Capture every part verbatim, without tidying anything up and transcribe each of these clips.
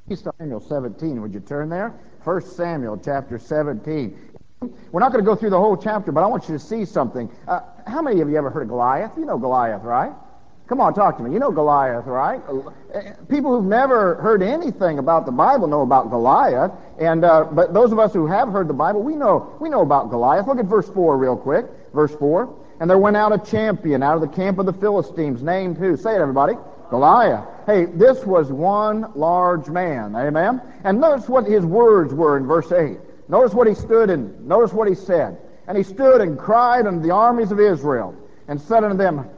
Samuel seventeen, would you turn there? First Samuel chapter seventeen. We're not going to go through the whole chapter, but I want you to see something. Uh, how many of you ever heard of Goliath? You know Goliath, right? Come on, talk to me. You know Goliath, right? People who've never heard anything about the Bible know about Goliath, and uh, but those of us who have heard the Bible, we know we know about Goliath. Look at verse four real quick. Verse four. And there went out a champion out of the camp of the Philistines, named who? Say it, everybody. Goliath. Hey, this was one large man. Amen? And notice what his words were in verse eight. Notice what he stood and notice what he said. And he stood and cried unto the armies of Israel, and said unto them,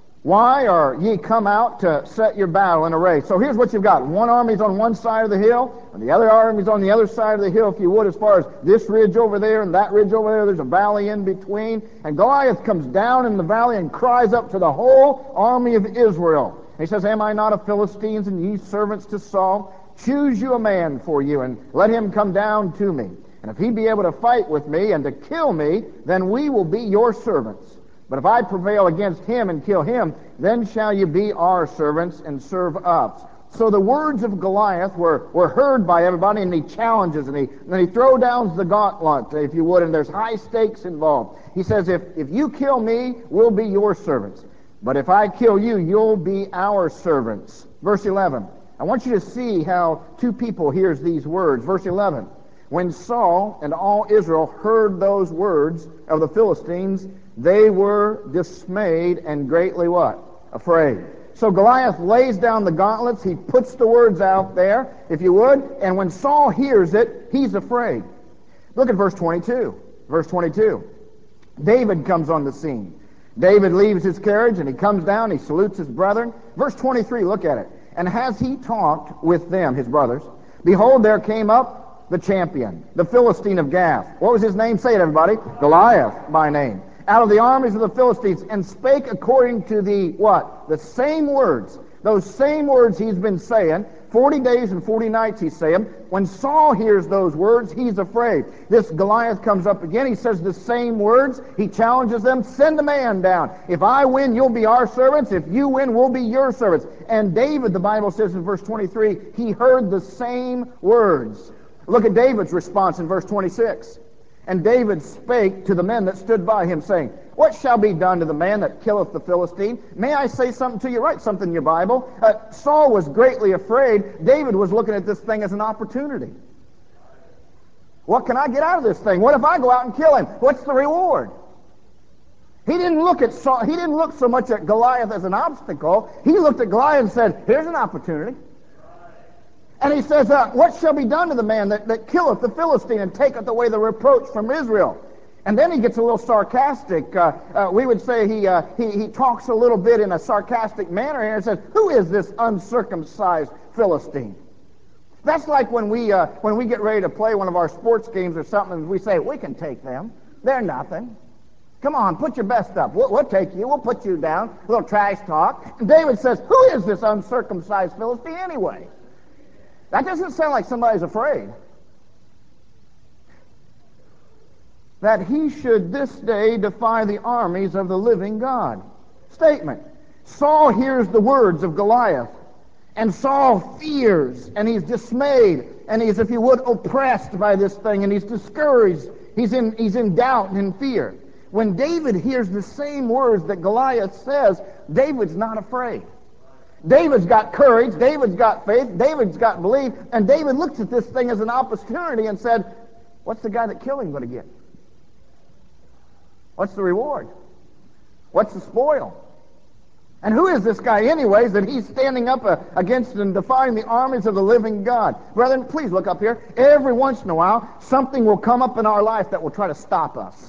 Why are ye come out to set your battle in array? So here's what you've got. One army's on one side of the hill, and the other army's on the other side of the hill, if you would, as far as this ridge over there and that ridge over there. There's a valley in between. And Goliath comes down in the valley and cries up to the whole army of Israel. And he says, Am I not a Philistine, and ye servants to Saul? Choose you a man for you, and let him come down to me. And if he be able to fight with me and to kill me, then we will be your servants. But if I prevail against him and kill him, then shall you be our servants and serve us. So the words of Goliath were, were heard by everybody, and he challenges, and he, and he throw down the gauntlet, if you would, and there's high stakes involved. He says, if, if you kill me, we'll be your servants. But if I kill you, you'll be our servants. Verse eleven. I want you to see how two people hears these words. Verse eleven. When Saul and all Israel heard those words of the Philistines, they were dismayed and greatly what? Afraid. So Goliath lays down the gauntlets. He puts the words out there, if you would. And when Saul hears it, he's afraid. Look at verse twenty-two. Verse twenty-two. David comes on the scene. David leaves his carriage and he comes down. He salutes his brethren. Verse twenty-three, look at it. And as he talked with them, his brothers, behold, there came up the champion, the Philistine of Gath. What was his name? Say it, everybody. Goliath by name. Out of the armies of the Philistines, and spake according to the, what? The same words. Those same words he's been saying. Forty days and forty nights he's saying. When Saul hears those words, he's afraid. This Goliath comes up again. He says the same words. He challenges them. Send a man down. If I win, you'll be our servants. If you win, we'll be your servants. And David, the Bible says in verse twenty-three, he heard the same words. Look at David's response in verse twenty-six. And David spake to the men that stood by him, saying, What shall be done to the man that killeth the Philistine? May I say something to you? Write something in your Bible. Uh, Saul was greatly afraid. David was looking at this thing as an opportunity. What can I get out of this thing? What if I go out and kill him? What's the reward? He didn't look at Saul, he didn't look so much at Goliath as an obstacle. He looked at Goliath and said, Here's an opportunity. And he says, uh, What shall be done to the man that, that killeth the Philistine and taketh away the reproach from Israel? And then he gets a little sarcastic. Uh, uh, we would say he, uh, he he talks a little bit in a sarcastic manner here and says, Who is this uncircumcised Philistine? That's like when we uh, when we get ready to play one of our sports games or something, and we say, We can take them. They're nothing. Come on, put your best up. We'll, we'll take you. We'll put you down. A little trash talk. And David says, Who is this uncircumcised Philistine anyway? That doesn't sound like somebody's afraid. That he should this day defy the armies of the living God. Statement. Saul hears the words of Goliath, and Saul fears, and he's dismayed, and he's, if you would, oppressed by this thing, and he's discouraged. He's in, he's in doubt and in fear. When David hears the same words that Goliath says, David's not afraid. David's got courage, David's got faith, David's got belief, and David looks at this thing as an opportunity and said, What's the guy that killed him going to get? What's the reward? What's the spoil? And who is this guy anyways that he's standing up uh, against and defying the armies of the living God? Brethren, please look up here. Every once in a while, something will come up in our life that will try to stop us.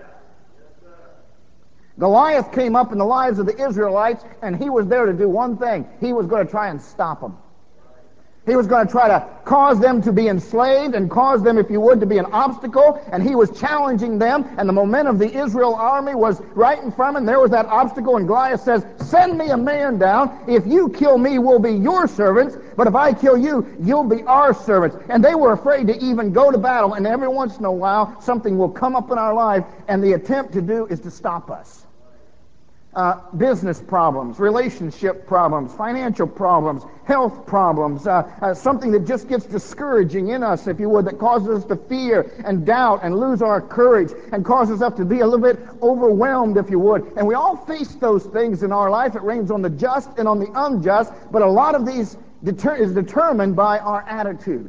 Goliath came up in the lives of the Israelites, and he was there to do one thing. He was going to try and stop them. He was going to try to cause them to be enslaved and cause them, if you would, to be an obstacle, and he was challenging them, and the momentum of the Israel army was right in front of him. There was that obstacle, and Goliath says, Send me a man down. If you kill me, we'll be your servants, but if I kill you, you'll be our servants. And they were afraid to even go to battle, and every once in a while, something will come up in our life, and the attempt to do is to stop us. Uh, business problems, relationship problems, financial problems, health problems, uh, uh, something that just gets discouraging in us, if you would, that causes us to fear and doubt and lose our courage and causes us to be a little bit overwhelmed, if you would. And we all face those things in our life. It rains on the just and on the unjust, but a lot of these deter- is determined by our attitude.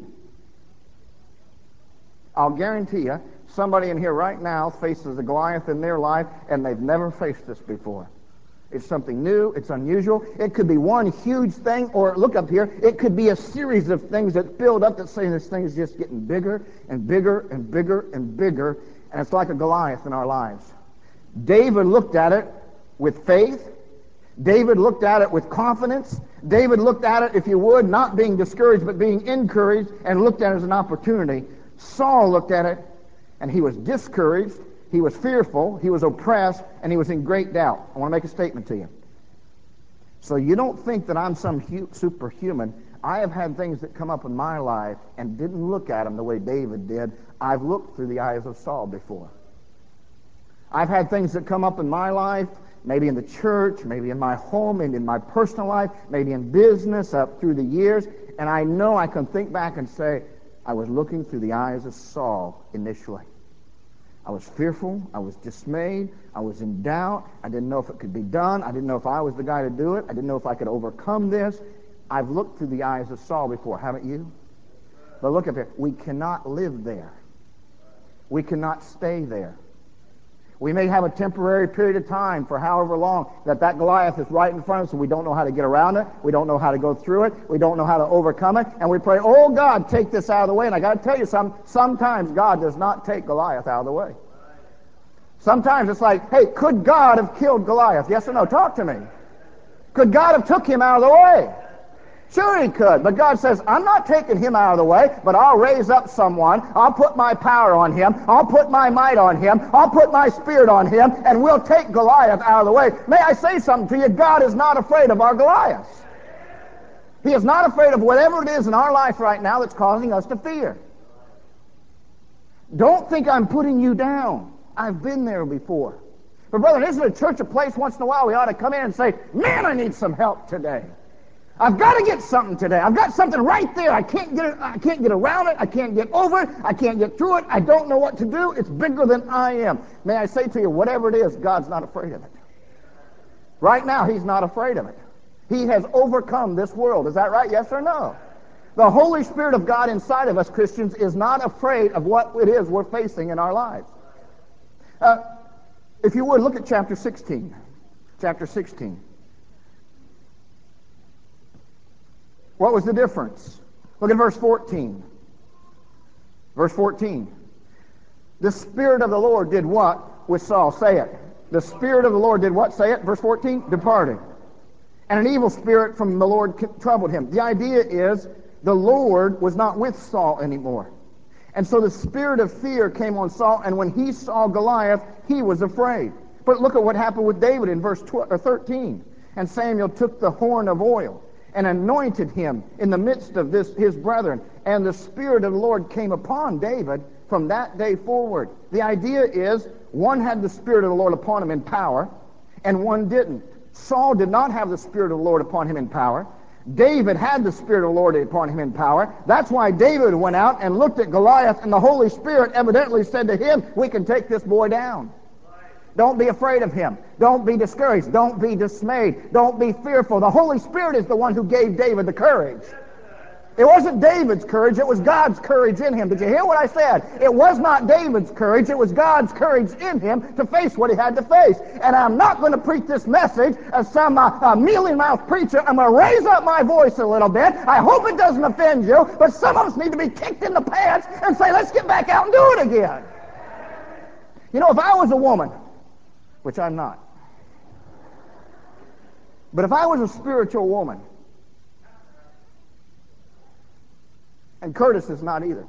I'll guarantee you, somebody in here right now faces a Goliath in their life, and they've never faced this before. It's something new. It's unusual. It could be one huge thing, or look up here, it could be a series of things that build up that say this thing is just getting bigger and bigger and bigger and bigger, and it's like a Goliath in our lives. David looked at it with faith. David looked at it with confidence. David looked at it, if you would, not being discouraged, but being encouraged, and looked at it as an opportunity. Saul looked at it, and he was discouraged, he was fearful, he was oppressed, and he was in great doubt. I want to make a statement to you. So you don't think that I'm some hu- superhuman. I have had things that come up in my life and didn't look at them the way David did. I've looked through the eyes of Saul before. I've had things that come up in my life, maybe in the church, maybe in my home, maybe in my personal life, maybe in business up through the years, and I know I can think back and say, I was looking through the eyes of Saul initially. I was fearful. I was dismayed. I was in doubt. I didn't know if it could be done. I didn't know if I was the guy to do it. I didn't know if I could overcome this. I've looked through the eyes of Saul before, haven't you? But look up here. We cannot live there. We cannot stay there. We may have a temporary period of time for however long that that Goliath is right in front of us, and we don't know how to get around it. We don't know how to go through it. We don't know how to overcome it. And we pray, oh, God, take this out of the way. And I got to tell you something. Sometimes God does not take Goliath out of the way. Sometimes it's like, hey, could God have killed Goliath? Yes or no? Talk to me. Could God have took him out of the way? Sure he could, but God says, I'm not taking him out of the way, but I'll raise up someone. I'll put my power on him. I'll put my might on him. I'll put my spirit on him, and we'll take Goliath out of the way. May I say something to you? God is not afraid of our Goliaths. He is not afraid of whatever it is in our life right now that's causing us to fear. Don't think I'm putting you down. I've been there before. But brother, isn't a church a place once in a while we ought to come in and say, man, I need some help today. I've got to get something today. I've got something right there. I can't get it. I can't get around it. I can't get over it. I can't get through it. I don't know what to do. It's bigger than I am. May I say to you, whatever it is, God's not afraid of it. Right now, he's not afraid of it. He has overcome this world. Is that right? Yes or no? The Holy Spirit of God inside of us, Christians, is not afraid of what it is we're facing in our lives. Uh, if you would, look at chapter sixteen. Chapter sixteen. What was the difference? Look at verse fourteen. Verse fourteen. The Spirit of the Lord did what with Saul? Say it. The Spirit of the Lord did what? Say it. Verse fourteen. Departed. And an evil spirit from the Lord troubled him. The idea is the Lord was not with Saul anymore. And so the spirit of fear came on Saul, and when he saw Goliath, he was afraid. But look at what happened with David in verse thirteen. And Samuel took the horn of oil and anointed him in the midst of this his brethren. And the Spirit of the Lord came upon David from that day forward. The idea is one had the Spirit of the Lord upon him in power, and one didn't. Saul did not have the Spirit of the Lord upon him in power. David had the Spirit of the Lord upon him in power. That's why David went out and looked at Goliath, and the Holy Spirit evidently said to him, we can take this boy down. Don't be afraid of him. Don't be discouraged. Don't be dismayed. Don't be fearful. The Holy Spirit is the one who gave David the courage. It wasn't David's courage. It was God's courage in him. Did you hear what I said? It was not David's courage. It was God's courage in him to face what he had to face. And I'm not going to preach this message as some uh, uh, mealy-mouthed preacher. I'm going to raise up my voice a little bit. I hope it doesn't offend you, but some of us need to be kicked in the pants and say, let's get back out and do it again. You know, if I was a woman, which I'm not, but if I was a spiritual woman, and Curtis is not either.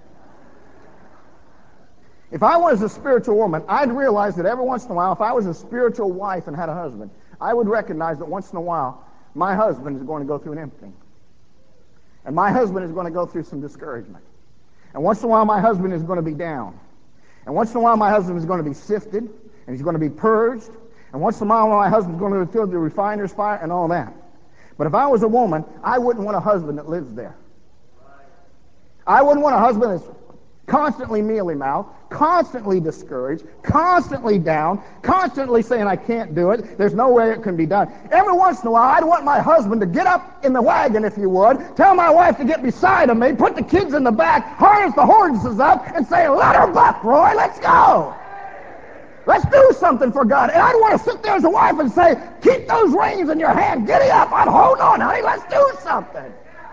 If I was a spiritual woman, I'd realize that every once in a while, if I was a spiritual wife and had a husband, I would recognize that once in a while, my husband is going to go through an emptying. And my husband is going to go through some discouragement. And once in a while, my husband is going to be down. And once in a while, my husband is going to be sifted, and he's going to be purged. And once in a while, my husband's going to the field, the refiner's fire, and all that. But if I was a woman, I wouldn't want a husband that lives there. I wouldn't want a husband that's constantly mealy-mouthed, constantly discouraged, constantly down, constantly saying, I can't do it. There's no way it can be done. Every once in a while, I'd want my husband to get up in the wagon, if you would, tell my wife to get beside of me, put the kids in the back, harness the horses up, and say, let her buck, Roy, let's go. Let's do something for God. And I'd want to sit there as a wife and say, keep those reins in your hand. Giddy up. I'm holding on, honey. Let's do something.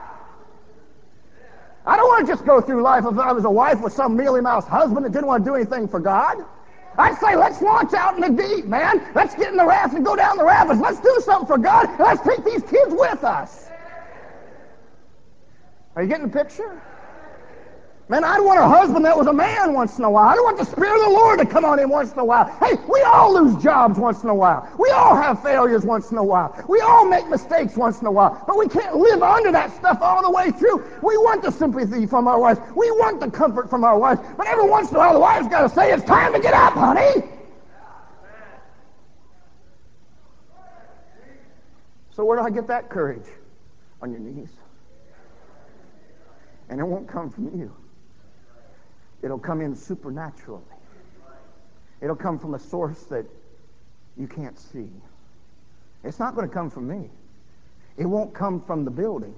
I don't want to just go through life if I was a wife with some mealy-mouthed husband that didn't want to do anything for God. I'd say, let's launch out in the deep, man. Let's get in the raft and go down the rapids. Let's do something for God, and let's take these kids with us. Are you getting the picture? Man, I'd want a husband that was a man once in a while. I don't want the Spirit of the Lord to come on him once in a while. Hey, we all lose jobs once in a while. We all have failures once in a while. We all make mistakes once in a while. But we can't live under that stuff all the way through. We want the sympathy from our wives. We want the comfort from our wives. But every once in a while, the wife's got to say, it's time to get up, honey. So where do I get that courage? On your knees. And it won't come from you. It'll come in supernaturally. It'll come from a source that you can't see. It's not going to come from me. It won't come from the building.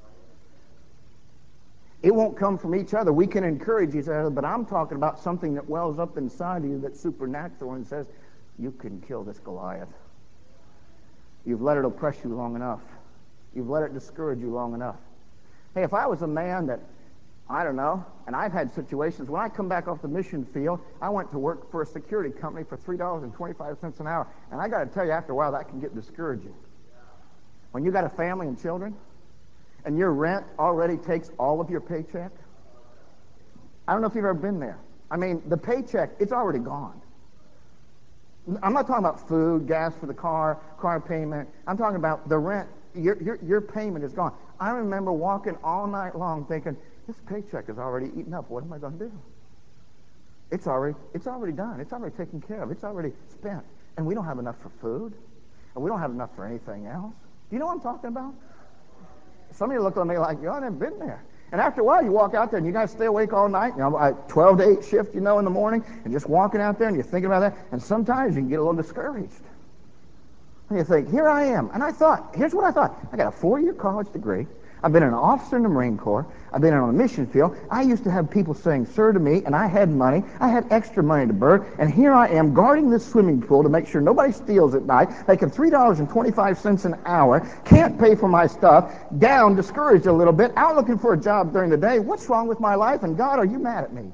It won't come from each other. We can encourage each other, but I'm talking about something that wells up inside of you that's supernatural and says, you can kill this Goliath. You've let it oppress you long enough. You've let it discourage you long enough. Hey, if I was a man that, I don't know, and I've had situations, when I come back off the mission field, I went to work for a security company for three dollars and twenty-five cents an hour, and I got to tell you, after a while, that can get discouraging. When you got a family and children, and your rent already takes all of your paycheck, I don't know if you've ever been there. I mean, the paycheck, it's already gone. I'm not talking about food, gas for the car, car payment. I'm talking about the rent. Your, your, your payment is gone. I remember walking all night long thinking, this paycheck is already eaten up. What am I going to do? It's already, it's already done. It's already taken care of. It's already spent. And we don't have enough for food. And we don't have enough for anything else. Do you know what I'm talking about? Some of you look at me like, y'all never been there. And after a while, you walk out there and you guys stay awake all night, you know, a twelve to eight shift, you know, in the morning, and just walking out there and you're thinking about that. And sometimes you can get a little discouraged. And you think, here I am. And I thought, here's what I thought. I got a four-year college degree. I've been an officer in the Marine Corps. I've been on a mission field. I used to have people saying, sir, to me, and I had money. I had extra money to burn. And here I am guarding this swimming pool to make sure nobody steals at night, making three dollars and twenty-five cents an hour, can't pay for my stuff, down, discouraged a little bit, out looking for a job during the day. What's wrong with my life? And God, are you mad at me?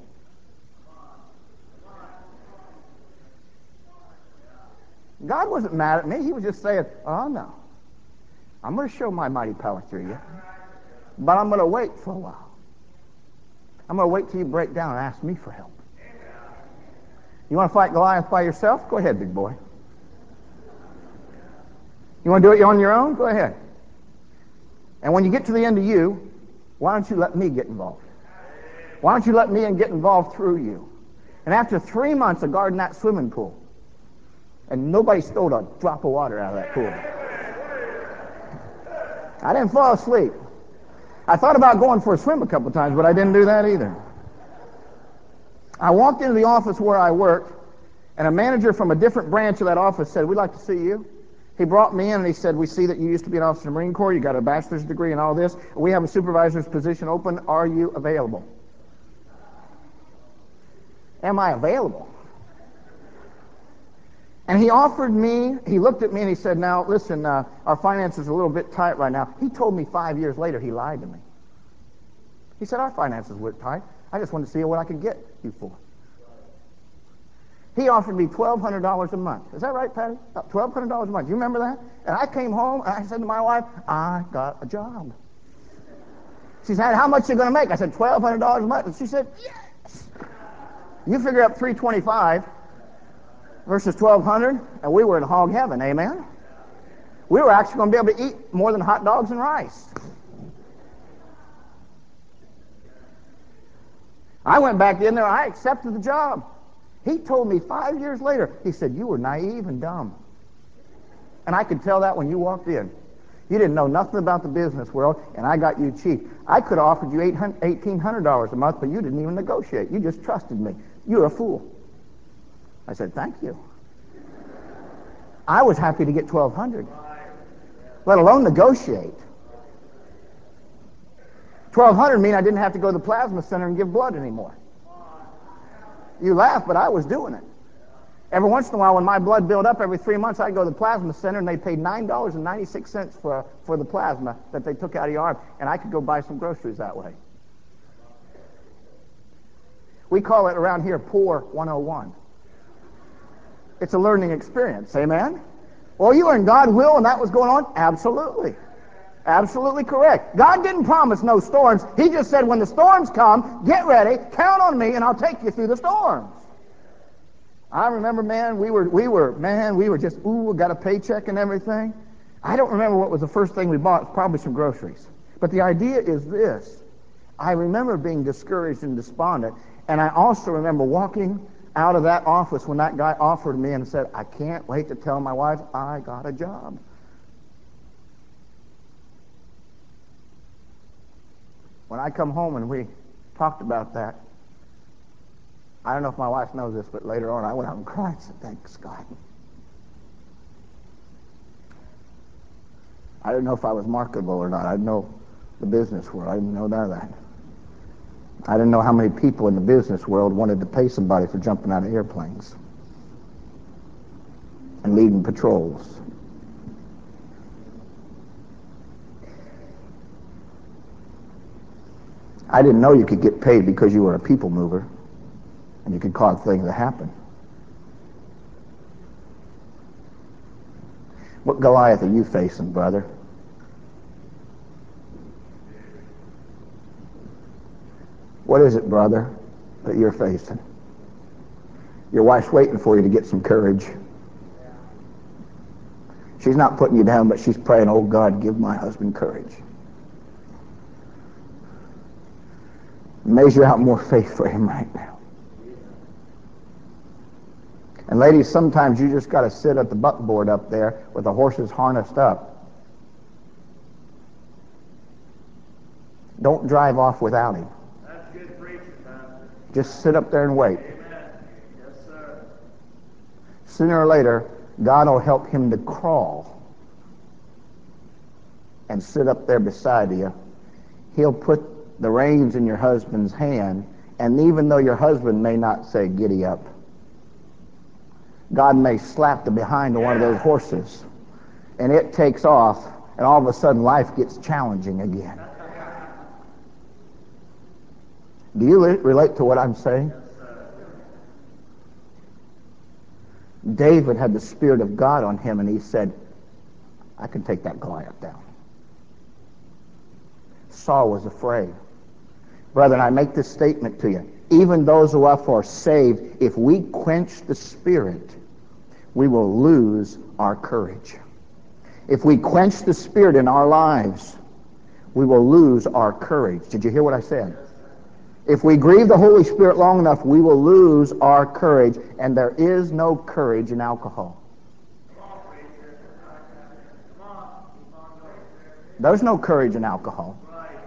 God wasn't mad at me. He was just saying, oh, no. I'm going to show my mighty power through you. But I'm going to wait for a while. I'm going to wait till you break down and ask me for help. You want to fight Goliath by yourself? Go ahead, big boy. You want to do it on your own? Go ahead. And when you get to the end of you, why don't you let me get involved? Why don't you let me get involved through you? And after three months of guarding that swimming pool, and nobody stole a drop of water out of that pool, I didn't fall asleep. I thought about going for a swim a couple of times, but I didn't do that either. I walked into the office where I worked, and a manager from a different branch of that office said, we'd like to see you. He brought me in and he said, we see that you used to be an officer in the Marine Corps, you got a bachelor's degree and all this. We have a supervisor's position open. Are you available? Am I available? And he offered me, he looked at me and he said, now, listen, uh, our finances are a little bit tight right now. He told me five years later he lied to me. He said, our finances were tight. I just wanted to see what I could get you for. He offered me twelve hundred dollars a month. Is that right, Patty? twelve hundred dollars a month. You remember that? And I came home and I said to my wife, I got a job. She said, how much are you going to make? I said, twelve hundred dollars a month. And she said, yes. You figure up three twenty-five versus twelve hundred, and we were in hog heaven, amen? We were actually going to be able to eat more than hot dogs and rice. I went back in there, I accepted the job. He told me five years later, he said, you were naive and dumb. And I could tell that when you walked in. You didn't know nothing about the business world, and I got you cheap. I could have offered you eighteen hundred dollars a month, but you didn't even negotiate. You just trusted me. You're a fool. I said, thank you. I was happy to get twelve hundred dollars, let alone negotiate. twelve hundred dollars mean I didn't have to go to the plasma center and give blood anymore. You laugh, but I was doing it. Every once in a while, when my blood built up every three months, I'd go to the plasma center, and they paid nine dollars and ninety-six cents for, for the plasma that they took out of your arm, and I could go buy some groceries that way. We call it around here Poor one oh one. It's a learning experience, amen? Well, you were in God's will and that was going on? Absolutely. Absolutely correct. God didn't promise no storms. He just said, when the storms come, get ready, count on me, and I'll take you through the storms. I remember, man, we were, we were, man, we were just, ooh, got a paycheck and everything. I don't remember what was the first thing we bought. Probably some groceries. But the idea is this. I remember being discouraged and despondent, and I also remember walking out of that office when that guy offered me and said, I can't wait to tell my wife I got a job. When I come home and we talked about that, I don't know if my wife knows this, but later on I went out and cried and said, thanks God. I didn't know if I was marketable or not. I didn't know the business world. I didn't know none of that. I didn't know how many people in the business world wanted to pay somebody for jumping out of airplanes and leading patrols. I didn't know you could get paid because you were a people mover and you could cause things to happen. What Goliath are you facing, brother? What is it, brother, that you're facing? Your wife's waiting for you to get some courage. She's not putting you down, but she's praying, oh God, give my husband courage. Measure out more faith for him right now. And ladies, sometimes you just got to sit at the buckboard up there with the horses harnessed up. Don't drive off without him. That's good preaching, Pastor. Just sit up there and wait. Amen. Yes, sir. Sooner or later, God will help him to crawl and sit up there beside you. He'll put the reins in your husband's hand, and even though your husband may not say, giddy up, God may slap the behind of one of those horses, and it takes off, and all of a sudden life gets challenging again. Do you relate to what I'm saying? David had the Spirit of God on him, and he said, I can take that Goliath down. Saul was afraid. Brethren, I make this statement to you. Even those who are saved, if we quench the Spirit, we will lose our courage. If we quench the Spirit in our lives, we will lose our courage. Did you hear what I said? If we grieve the Holy Spirit long enough, we will lose our courage, and there is no courage in alcohol. There's no courage in alcohol.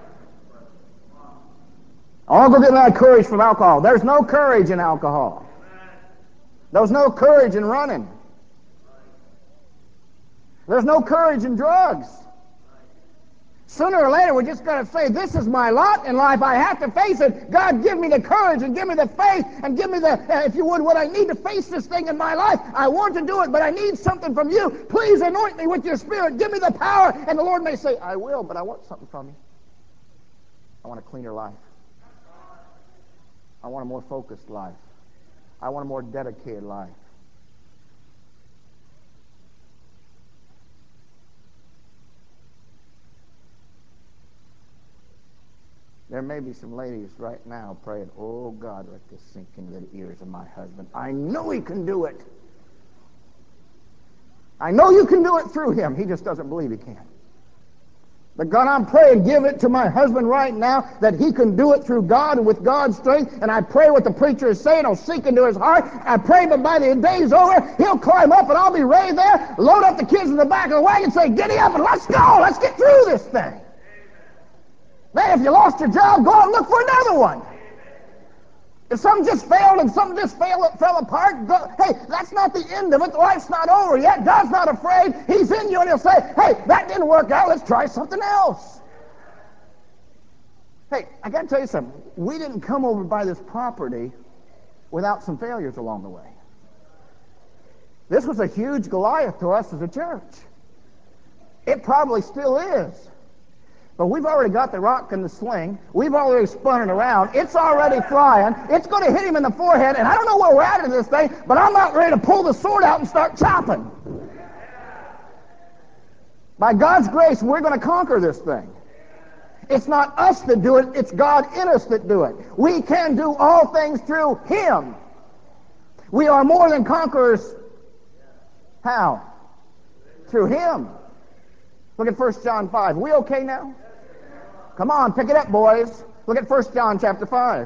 I'll go get my courage from alcohol. There's no courage in alcohol. There's no courage in running. There's no courage in drugs. Sooner or later, we're just going to say, this is my lot in life. I have to face it. God, give me the courage and give me the faith and give me the, uh, if you would, what I need to face this thing in my life. I want to do it, but I need something from you. Please anoint me with your Spirit. Give me the power. And the Lord may say, I will, but I want something from you. I want a cleaner life. I want a more focused life. I want a more dedicated life. There may be some ladies right now praying, oh God, let this sink into the ears of my husband. I know he can do it. I know you can do it through him. He just doesn't believe he can. But God, I'm praying, give it to my husband right now that he can do it through God and with God's strength. And I pray what the preacher is saying will sink into his heart. I pray, but by the day's over, he'll climb up and I'll be right there, load up the kids in the back of the wagon, say, giddy up and let's go. Let's get through this thing. Man, if you lost your job, go out and look for another one. If something just failed and something just failed, fell apart, go, hey, that's not the end of it. Life's not over yet. God's not afraid. He's in you, and he'll say, hey, that didn't work out. Let's try something else. Hey, I got to tell you something. We didn't come over by this property without some failures along the way. This was a huge Goliath to us as a church. It probably still is. But we've already got the rock in the sling. We've already spun it around. It's already flying. It's going to hit him in the forehead. And I don't know where we're at in this thing, but I'm not ready to pull the sword out and start chopping. By God's grace, we're going to conquer this thing. It's not us that do it. It's God in us that do it. We can do all things through him. We are more than conquerors. How? Through him. Look at First John five. We okay now? Come on, pick it up, boys. Look at First John chapter five.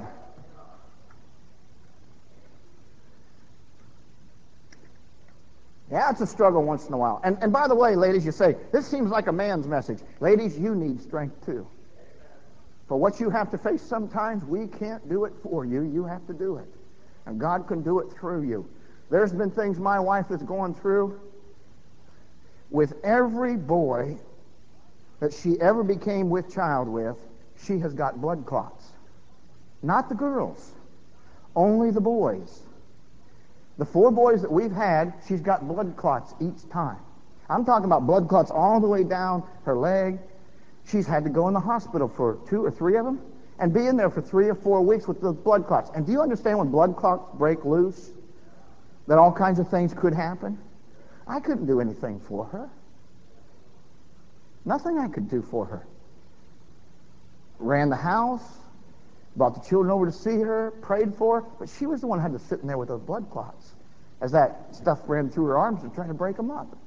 Yeah, it's a struggle once in a while. And, and by the way, ladies, you say, this seems like a man's message. Ladies, you need strength too. For what you have to face sometimes, we can't do it for you. You have to do it. And God can do it through you. There's been things my wife has gone through with every boy that she ever became with child with. She has got blood clots. Not the girls, only the boys. The four boys that we've had, she's got blood clots each time. I'm talking about blood clots all the way down her leg. She's had to go in the hospital for two or three of them and be in there for three or four weeks with those blood clots. And do you understand when blood clots break loose that all kinds of things could happen? I couldn't do anything for her. Nothing I could do for her. Ran the house, brought the children over to see her, prayed for her, but she was the one who had to sit in there with those blood clots as that stuff ran through her arms and trying to break them up.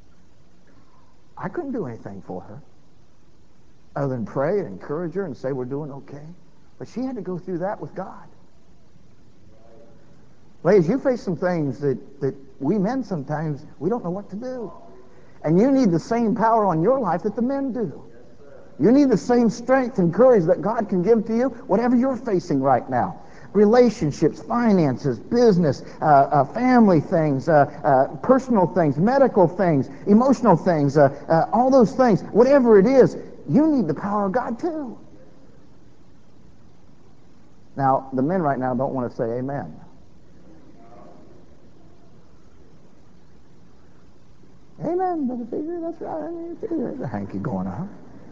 I couldn't do anything for her other than pray and encourage her and say we're doing okay. But she had to go through that with God. Ladies, you face some things that, that we men sometimes, we don't know what to do. And you need the same power on your life that the men do. You need the same strength and courage that God can give to you, whatever you're facing right now. Relationships, finances, business, uh, uh, family things, uh, uh, personal things, medical things, emotional things, uh, uh, all those things, whatever it is, you need the power of God too. Now, the men right now don't want to say amen. Amen, Brother Peter, that's right. There's a hanky going on.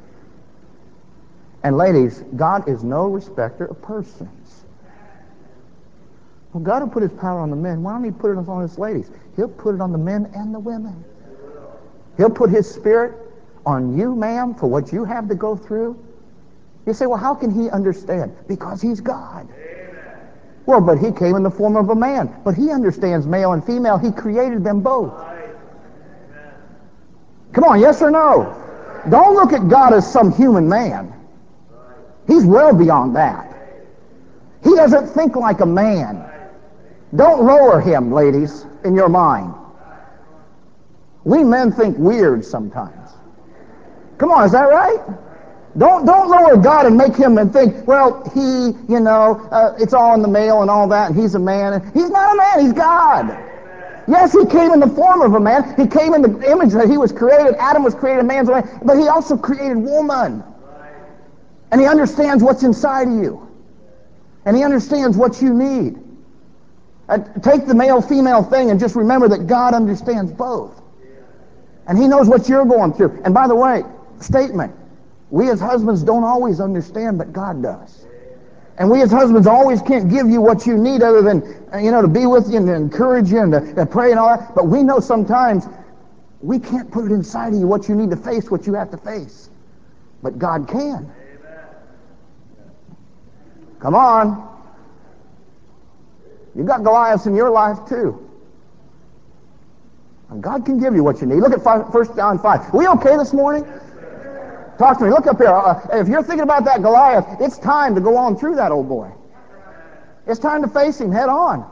And ladies, God is no respecter of persons. Well, God will put his power on the men. Why don't he put it on us ladies? He'll put it on the men and the women. He'll put his spirit on you, ma'am, for what you have to go through. You say, well, how can he understand? Because he's God. Amen. Well, but he came in the form of a man. But he understands male and female. He created them both. Right. Come on, yes or no? Don't look at God as some human man. He's well beyond that. He doesn't think like a man. Don't lower him, ladies, in your mind. We men think weird sometimes. Come on, is that right? Don't don't lower God and make him and think, well, he, you know, uh, it's all in the male and all that, and he's a man. He's not a man, he's God. Yes, he came in the form of a man. He came in the image that he was created. Adam was created in man's way, but he also created woman. And he understands what's inside of you. And he understands what you need. Uh, take the male-female thing and just remember that God understands both. And he knows what you're going through. And by the way, statement, we as husbands don't always understand, but God does. And we as husbands always can't give you what you need other than, you know, to be with you and to encourage you and to, to pray and all that. But we know sometimes we can't put it inside of you what you need to face, what you have to face. But God can. Come on. You got Goliaths in your life too. And God can give you what you need. Look at First John five. Are we okay this morning? Talk to me. Look up here. Uh, if you're thinking about that Goliath, it's time to go on through that old boy. It's time to face him head on.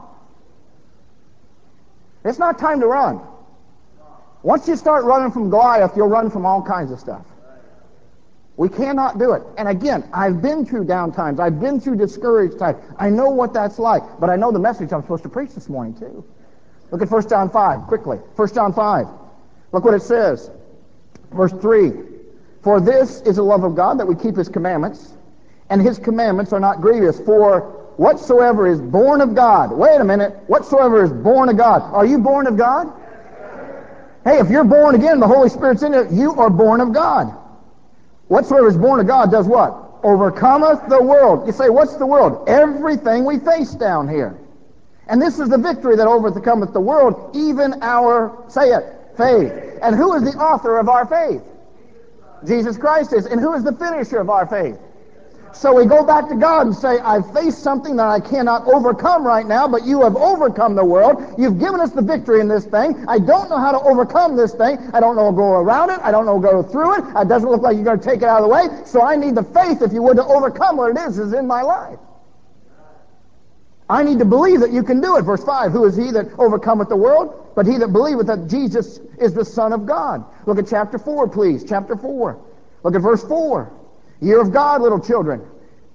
It's not time to run. Once you start running from Goliath, you'll run from all kinds of stuff. We cannot do it. And again, I've been through down times. I've been through discouraged times. I know what that's like. But I know the message I'm supposed to preach this morning, too. Look at First John five, quickly. First John five. Look what it says. Verse three. For this is the love of God, that we keep his commandments, and his commandments are not grievous. For whatsoever is born of God. Wait a minute. Whatsoever is born of God. Are you born of God? Hey, if you're born again, the Holy Spirit's in you, you are born of God. Whatsoever is born of God does what? Overcometh the world. You say, what's the world? Everything we face down here. And this is the victory that overcometh the world, even our, say it, faith. And who is the author of our faith? Jesus Christ is. And who is the finisher of our faith? So we go back to God and say, I've faced something that I cannot overcome right now, but you have overcome the world. You've given us the victory in this thing. I don't know how to overcome this thing. I don't know how to go around it. I don't know how to go through it. It doesn't look like you're going to take it out of the way. So I need the faith, if you would, to overcome what it is is in my life. I need to believe that you can do it. Verse five, who is he that overcometh the world? But he that believeth that Jesus is the Son of God. Look at chapter four, please. Chapter four. Look at verse four. Year of God, little children.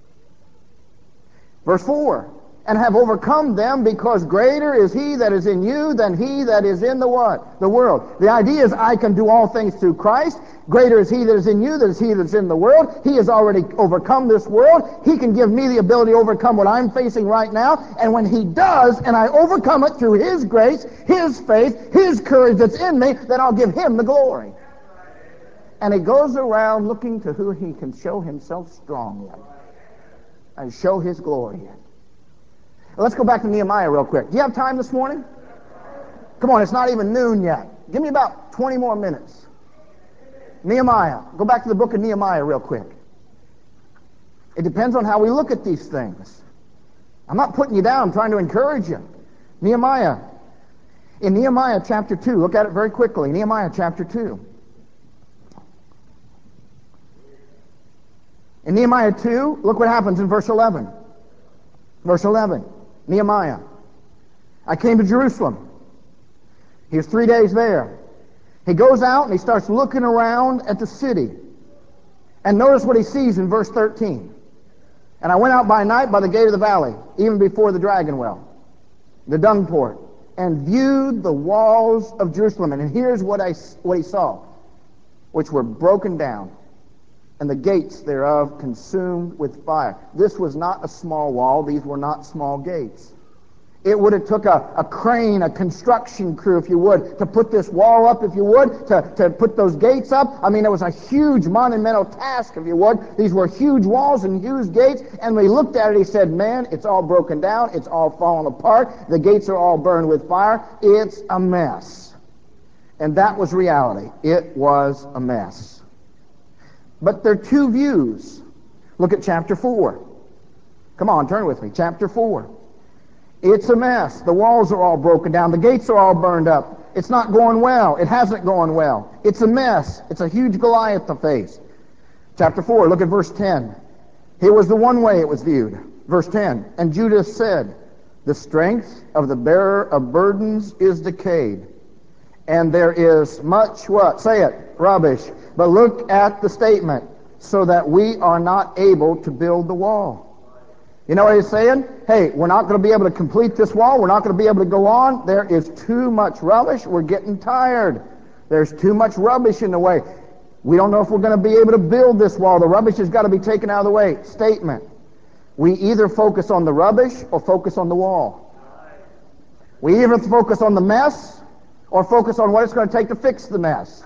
Verse four. And have overcome them, because greater is he that is in you than he that is in the what? The world. The idea is I can do all things through Christ. Greater is he that is in you than is he that is in the world. He has already overcome this world. He can give me the ability to overcome what I'm facing right now. And when he does, and I overcome it through his grace, his faith, his courage that's in me, then I'll give him the glory. And he goes around looking to who he can show himself strong in and show his glory in. Let's go back to Nehemiah real quick. Do you have time this morning? Come on, it's not even noon yet. Give me about twenty more minutes. Nehemiah. Go back to the book of Nehemiah real quick. It depends on how we look at these things. I'm not putting you down. I'm trying to encourage you. Nehemiah. In Nehemiah chapter two, look at it very quickly. Nehemiah chapter two. In Nehemiah two, look what happens in verse eleven. Verse eleven. Nehemiah. I came to Jerusalem. He was three days there. He goes out and he starts looking around at the city. And notice what he sees in verse thirteen. And I went out by night by the gate of the valley, even before the dragon well, the dung port, and viewed the walls of Jerusalem. And here's what I what he saw, which were broken down, and the gates thereof consumed with fire. This was not a small wall. These were not small gates. It would have took a, a crane, a construction crew, if you would, to put this wall up, if you would, to, to put those gates up. I mean, it was a huge monumental task, if you would. These were huge walls and huge gates. And when he looked at it, he said, man, it's all broken down. It's all fallen apart. The gates are all burned with fire. It's a mess. And that was reality. It was a mess. But there are two views. Look at chapter four. Come on, turn with me. Chapter four. It's a mess. The walls are all broken down. The gates are all burned up. It's not going well. It hasn't gone well. It's a mess. It's a huge Goliath to face. Chapter four, look at verse ten. Here was the one way it was viewed. Verse ten. And Judah said, the strength of the bearer of burdens is decayed, and there is much, what? Say it, rubbish. But look at the statement, so that we are not able to build the wall. You know what he's saying? Hey, we're not going to be able to complete this wall. We're not going to be able to go on. There is too much rubbish. We're getting tired. There's too much rubbish in the way. We don't know if we're going to be able to build this wall. The rubbish has got to be taken out of the way. Statement. We either focus on the rubbish or focus on the wall. We either focus on the mess or focus on what it's going to take to fix the mess.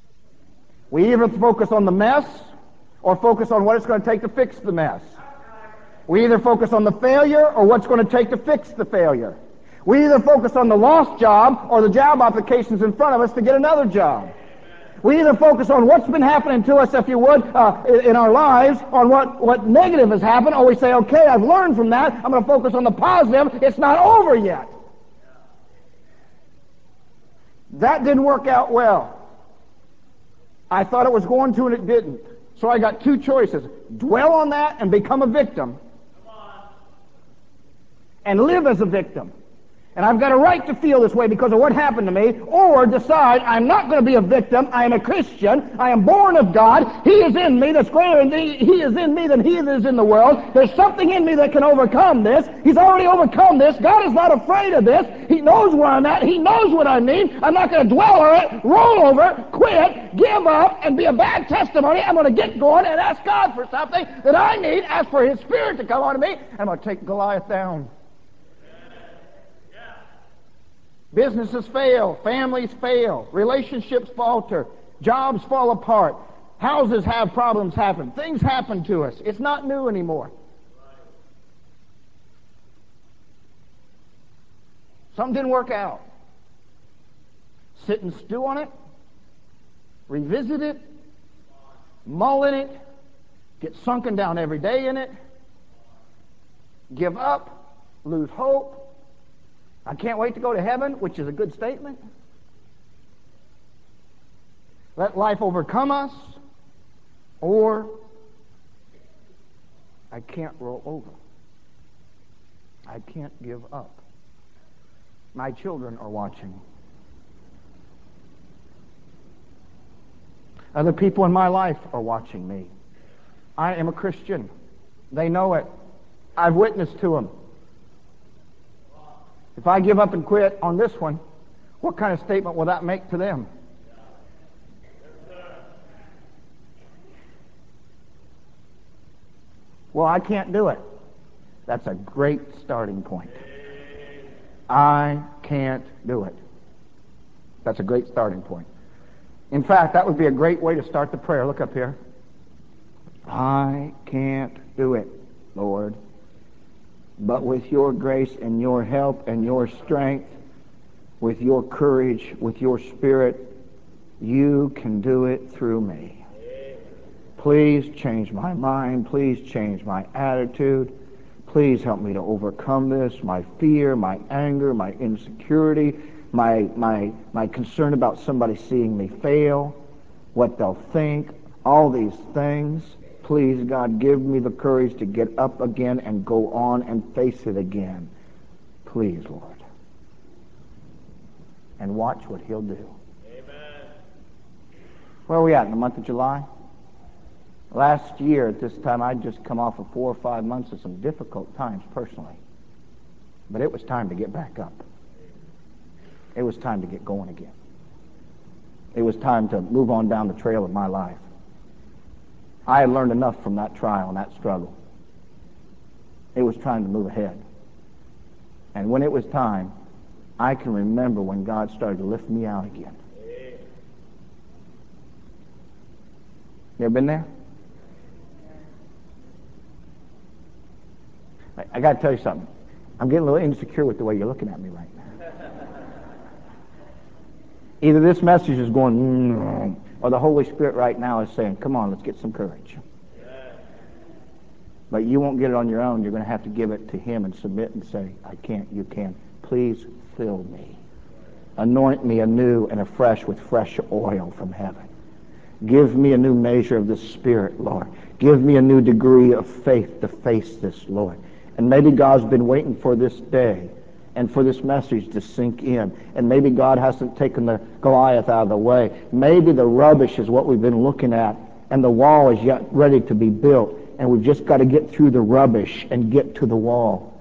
We either focus on the mess or focus on what it's going to take to fix the mess. We either focus on the failure or what's going to take to fix the failure. We either focus on the lost job or the job applications in front of us to get another job. We either focus on what's been happening to us, if you would, uh, in our lives, on what, what negative has happened, or we say, okay, I've learned from that. I'm going to focus on the positive. It's not over yet. That didn't work out well. I thought it was going to, and it didn't. So I got two choices. Dwell on that and become a victim, and live as a victim. And I've got a right to feel this way because of what happened to me, or decide I'm not going to be a victim. I am a Christian. I am born of God. He is in me that's greater than He He is in me than He is in the world. There's something in me that can overcome this. He's already overcome this. God is not afraid of this. He knows where I'm at. He knows what I need. I'm not going to dwell on it, roll over, quit, give up, and be a bad testimony. I'm going to get going and ask God for something that I need, ask for His Spirit to come on to me, and I'm going to take Goliath down. Businesses fail, families fail, relationships falter, jobs fall apart, houses have problems happen, things happen to us. It's not new anymore. Something didn't work out. Sit and stew on it, revisit it, mull in it, get sunken down every day in it, give up, lose hope. I can't wait to go to heaven, which is a good statement. Let life overcome us, or I can't roll over. I can't give up. My children are watching. Other people in my life are watching me. I am a Christian. They know it. I've witnessed to them. If I give up and quit on this one, what kind of statement will that make to them? Well, I can't do it. That's a great starting point. I can't do it. That's a great starting point. In fact, that would be a great way to start the prayer. Look up here. I can't do it, Lord. But with your grace and your help and your strength, with your courage, with your spirit, you can do it through me. Please change my mind. Please change my attitude. Please help me to overcome this, my fear, my anger, my insecurity, my, my, my concern about somebody seeing me fail, what they'll think, all these things. Please, God, give me the courage to get up again and go on and face it again. Please, Lord. And watch what He'll do. Amen. Where are we at in the month of July? Last year at this time, I'd just come off of four or five months of some difficult times personally. But it was time to get back up. It was time to get going again. It was time to move on down the trail of my life. I had learned enough from that trial and that struggle. It was time to move ahead. And when it was time, I can remember when God started to lift me out again. You ever been there? I, I got to tell you something. I'm getting a little insecure with the way you're looking at me right now. Either this message is going, mm, or the Holy Spirit right now is saying, come on, let's get some courage. But you won't get it on your own. You're going to have to give it to Him and submit and say, I can't, you can. Please fill me. Anoint me anew and afresh with fresh oil from heaven. Give me a new measure of the Spirit, Lord. Give me a new degree of faith to face this, Lord. And maybe God's been waiting for this day and for this message to sink in. And maybe God hasn't taken the Goliath out of the way. Maybe the rubbish is what we've been looking at, and the wall is yet ready to be built. And we've just got to get through the rubbish and get to the wall.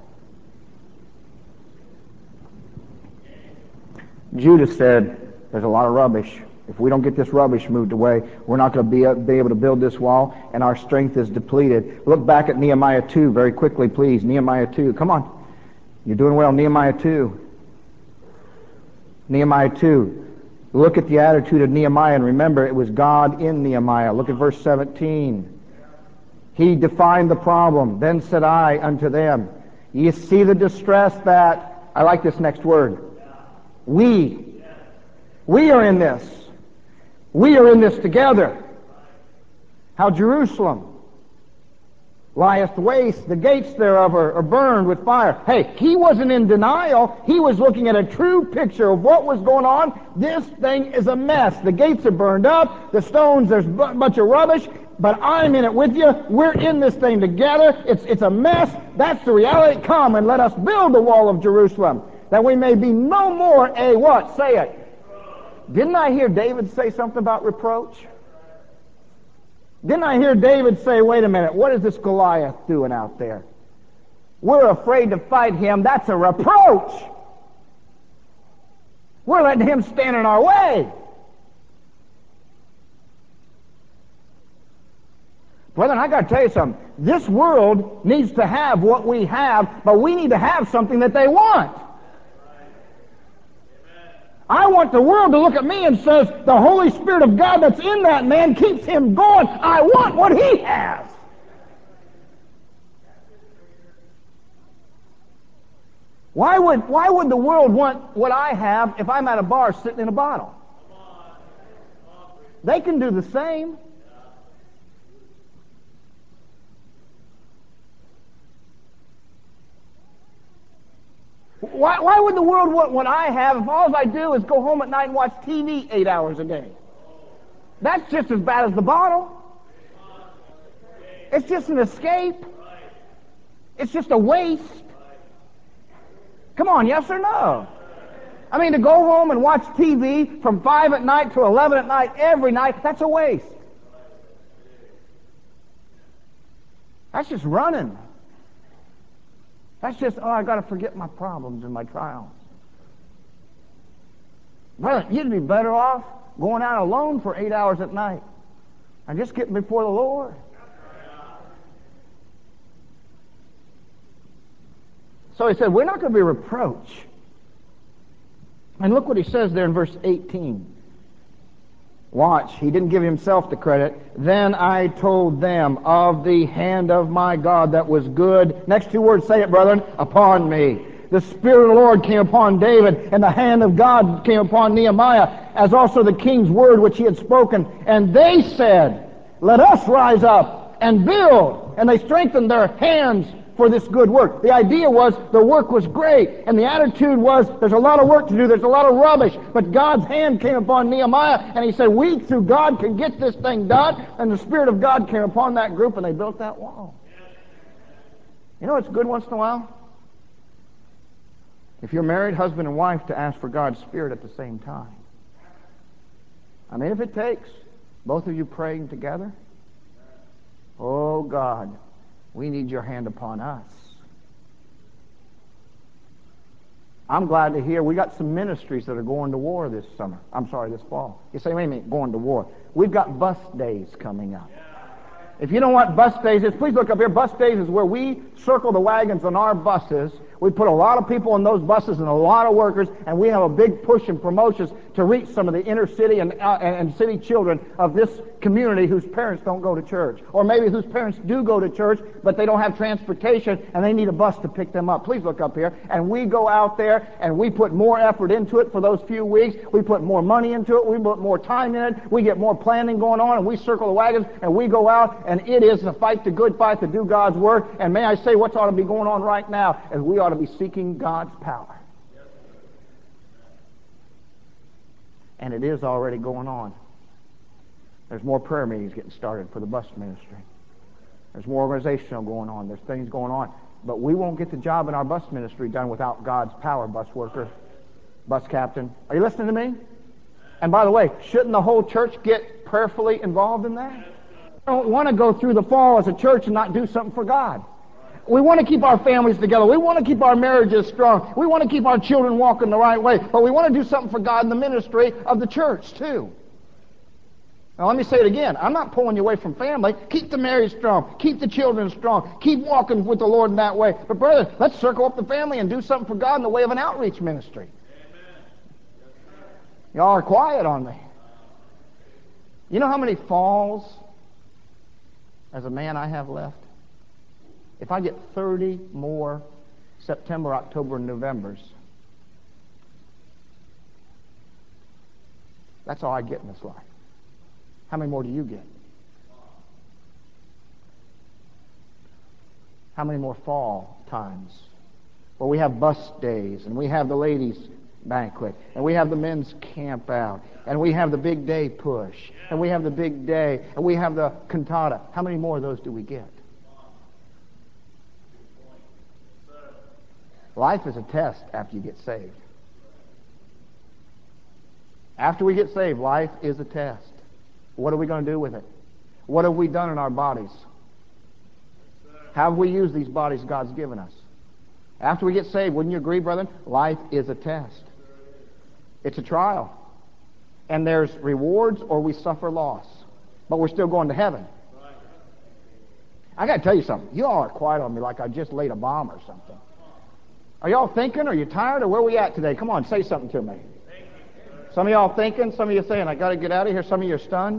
Judah said, there's a lot of rubbish. If we don't get this rubbish moved away, we're not going to be, be able to build this wall, and our strength is depleted. Look back at Nehemiah two very quickly, please. Nehemiah two. Come on. You're doing well. Nehemiah two. Nehemiah two. Look at the attitude of Nehemiah, and remember, it was God in Nehemiah. Look at verse seventeen. He defined the problem. Then said I unto them, ye see the distress that, I like this next word, we, we are in this. We are in this together. How Jerusalem lieth waste, the gates thereof are, are burned with fire. Hey, he wasn't in denial. He was looking at a true picture of what was going on. This thing is a mess. The gates are burned up. The stones, there's a bunch of rubbish. but I'm in it with you. We're in this thing together. It's, it's a mess. That's the reality. Come and let us build the wall of Jerusalem, that we may be no more a what? Say it. Didn't I hear David say something about reproach? Didn't I hear David say, wait a minute, what is this Goliath doing out there? We're afraid to fight him. That's a reproach. We're letting him stand in our way. Brethren, I got to tell you something. This world needs to have what we have, but we need to have something that they want. I want the world to look at me and says, the Holy Spirit of God that's in that man keeps him going. I want what he has. Why would, why would the world want what I have if I'm at a bar sitting in a bottle? They can do the same. Why, why would the world want what I have if all I do is go home at night and watch T V eight hours a day? That's just as bad as the bottle. It's just an escape. It's just a waste. Come on, yes or no? I mean, to go home and watch T V from five at night to eleven at night every night, that's a waste. That's just running. That's just, oh, I got to forget my problems and my trials. Brother, you'd be better off going out alone for eight hours at night and just getting before the Lord. So he said, we're not going to be a reproach. And look what he says there in verse eighteen. Watch, he didn't give himself the credit. Then I told them of the hand of my God that was good. Next two words, say it, brethren, upon me. The Spirit of the Lord came upon David, and the hand of God came upon Nehemiah, as also the king's word which he had spoken. And they said, let us rise up and build. And they strengthened their hands for this good work. The idea was the work was great, and the attitude was there's a lot of work to do, there's a lot of rubbish, but God's hand came upon Nehemiah, and he said, we through God can get this thing done, and the Spirit of God came upon that group, and they built that wall. You know it's good once in a while? If you're married, husband and wife, to ask for God's Spirit at the same time. I mean, if it takes both of you praying together, oh God, we need your hand upon us. I'm glad to hear we got some ministries that are going to war this summer. I'm sorry, this fall. You say, wait a minute, going to war. We've got bus days coming up. If you know what bus days is, please look up here. Bus days is where we circle the wagons on our buses. We put a lot of people in those buses and a lot of workers, and we have a big push and promotions to reach some of the inner city and, uh, and city children of this community whose parents don't go to church. Or maybe whose parents do go to church, but they don't have transportation, and they need a bus to pick them up. Please look up here. And we go out there, and we put more effort into it for those few weeks. We put more money into it. We put more time in it. We get more planning going on, and we circle the wagons, and we go out, and it is to fight the good fight, to do God's work. And may I say, what's ought to be going on right now is we ought to be seeking God's power. And it is already going on. There's more prayer meetings getting started for the bus ministry. There's more organizational going on. There's things going on. But we won't get the job in our bus ministry done without God's power, bus worker, bus captain. Are you listening to me? And by the way, shouldn't the whole church get prayerfully involved in that? We don't want to go through the fall as a church and not do something for God. We want to keep our families together. We want to keep our marriages strong. We want to keep our children walking the right way. But we want to do something for God in the ministry of the church, too. Now, let me say it again. I'm not pulling you away from family. Keep the marriage strong. Keep the children strong. Keep walking with the Lord in that way. But, brother, let's circle up the family and do something for God in the way of an outreach ministry. Y'all are quiet on me. You know how many falls as a man I have left? If I get thirty more September, October, and Novembers, that's all I get in this life. How many more do you get? How many more fall times? Well, we have bus days, and we have the ladies' banquet, and we have the men's camp out, and we have the big day push, and we have the big day, and we have the cantata. How many more of those do we get? Life is a test after you get saved. After we get saved, life is a test. What are we going to do with it? What have we done in our bodies? How have we used these bodies God's given us? After we get saved, wouldn't you agree, brethren? Life is a test. It's a trial. And there's rewards or we suffer loss. But we're still going to heaven. I got to tell you something. You all are quiet on me like I just laid a bomb or something. Are y'all thinking? Are you tired? Or where are we at today? Come on, say something to me. Some of y'all thinking, some of you saying, I got to get out of here. Some of you are stunned.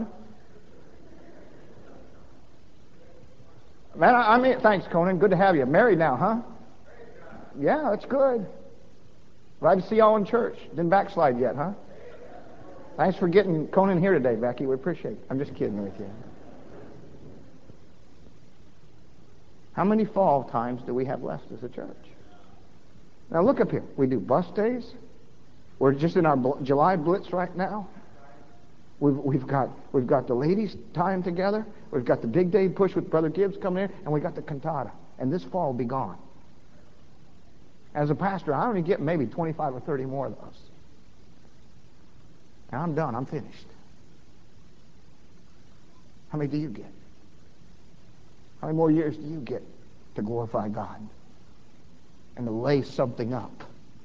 Man, I, I mean, thanks, Conan. Good to have you. Married now, huh? Yeah, that's good. Glad to see y'all in church. Didn't backslide yet, huh? Thanks for getting Conan here today, Becky. We appreciate it. I'm just kidding with you. How many fall times do we have left as a church? Now look up here. We do bus days. We're just in our bl- July Blitz right now. We've, we've got we've got the ladies' time together. We've got the big day push with Brother Gibbs coming in, and we got the cantata. And this fall will be gone. As a pastor, I only get maybe twenty-five or thirty more of those. And I'm done. I'm finished. How many do you get? How many more years do you get to glorify God and to lay something up?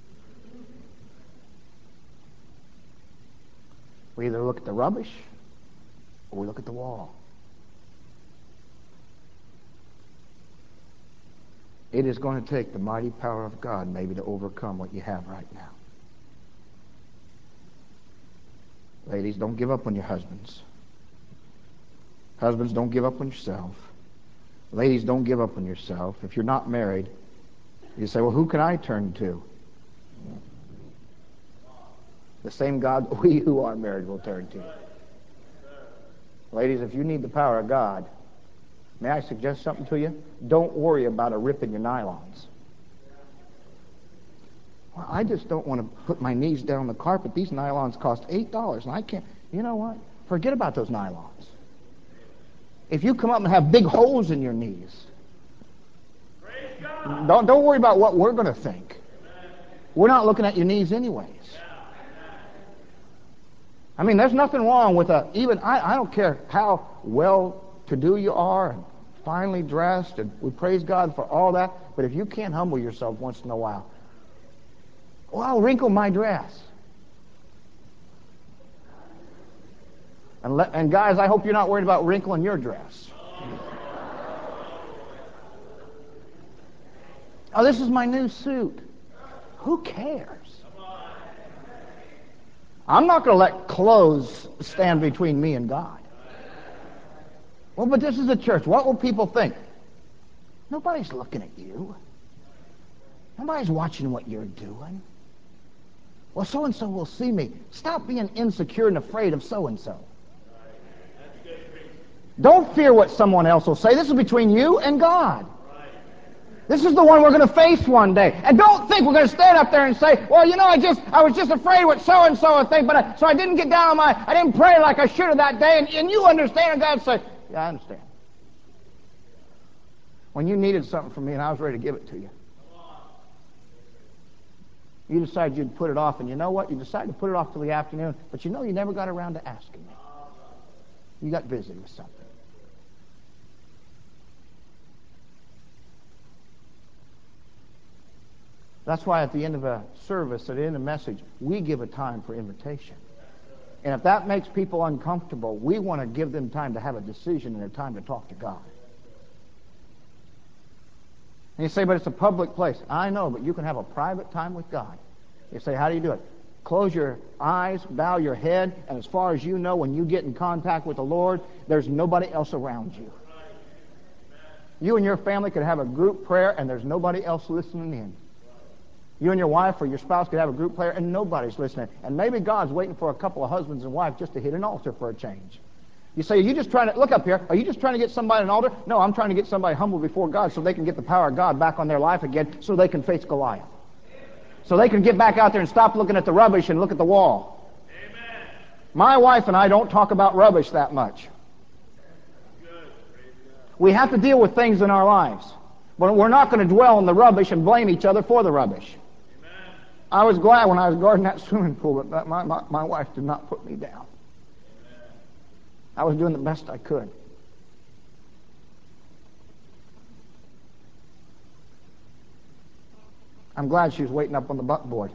We either look at the rubbish or we look at the wall. It is going to take the mighty power of God maybe to overcome what you have right now. Ladies, don't give up on your husbands. Husbands, don't give up on yourself. Ladies, don't give up on yourself. If you're not married, you say, well, who can I turn to? The same God we who are married will turn to. Ladies, if you need the power of God, may I suggest something to you? Don't worry about a rip in your nylons. Well, I just don't want to put my knees down on the carpet. These nylons cost eight dollars, and I can't. You know what? Forget about those nylons. If you come up and have big holes in your knees, don't, don't worry about what we're going to think. We're not looking at your knees anyways. I mean, there's nothing wrong with a, even, I, I don't care how well-to-do you are and finely dressed, and we praise God for all that, but if you can't humble yourself once in a while, well, I'll wrinkle my dress. And, let, and guys, I hope you're not worried about wrinkling your dress. Oh, this is my new suit. Who cares? I'm not going to let clothes stand between me and God. Well, but this is a church. What will people think? Nobody's looking at you. Nobody's watching what you're doing. Well, so-and-so will see me. Stop being insecure and afraid of so-and-so. Don't fear what someone else will say. This is between you and God. This is the one we're going to face one day. And don't think we're going to stand up there and say, well, you know, I just, I was just afraid what so-and-so would think, but I, so I didn't get down on my, I didn't pray like I should have that day, and, and you understand, and God said, yeah, I understand. When you needed something from me and I was ready to give it to you, you decided you'd put it off, and you know what? You decided to put it off till the afternoon, but you know you never got around to asking me. You got busy with something. That's why at the end of a service, at the end of a message, we give a time for invitation. And if that makes people uncomfortable, we want to give them time to have a decision and a time to talk to God. And you say, but it's a public place. I know, but you can have a private time with God. You say, how do you do it? Close your eyes, bow your head, and as far as you know, when you get in contact with the Lord, there's nobody else around you. You and your family could have a group prayer, and there's nobody else listening in. You and your wife or your spouse could have a group prayer, and nobody's listening. And maybe God's waiting for a couple of husbands and wives just to hit an altar for a change. You say, are you just trying to, look up here, are you just trying to get somebody an altar? No, I'm trying to get somebody humble before God so they can get the power of God back on their life again so they can face Goliath. so they can get back out there and stop looking at the rubbish and look at the wall. Amen. My wife and I don't talk about rubbish that much. Good. We have to deal with things in our lives, but we're not going to dwell on the rubbish and blame each other for the rubbish. Amen. I was glad when I was guarding that swimming pool that my, my, my wife did not put me down. Amen. I was doing the best I could. I'm glad she was waiting up on the buckboard.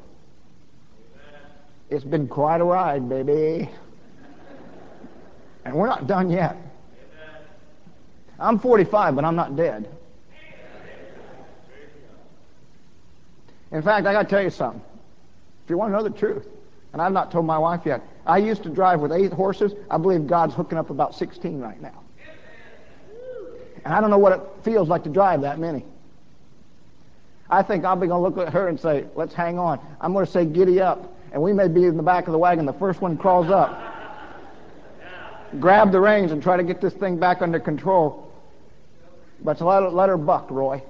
It's been quite a ride, baby. And we're not done yet. I'm forty-five, but I'm not dead. In fact, I got to tell you something. If you want to know the truth, and I've not told my wife yet, I used to drive with eight horses. I believe God's hooking up about sixteen right now. And I don't know what it feels like to drive that many. I think I'll be going to look at her and say, let's hang on. I'm going to say, giddy up. And we may be in the back of the wagon. The first one crawls up. Grab the reins and try to get this thing back under control. But let her, let her buck, Roy.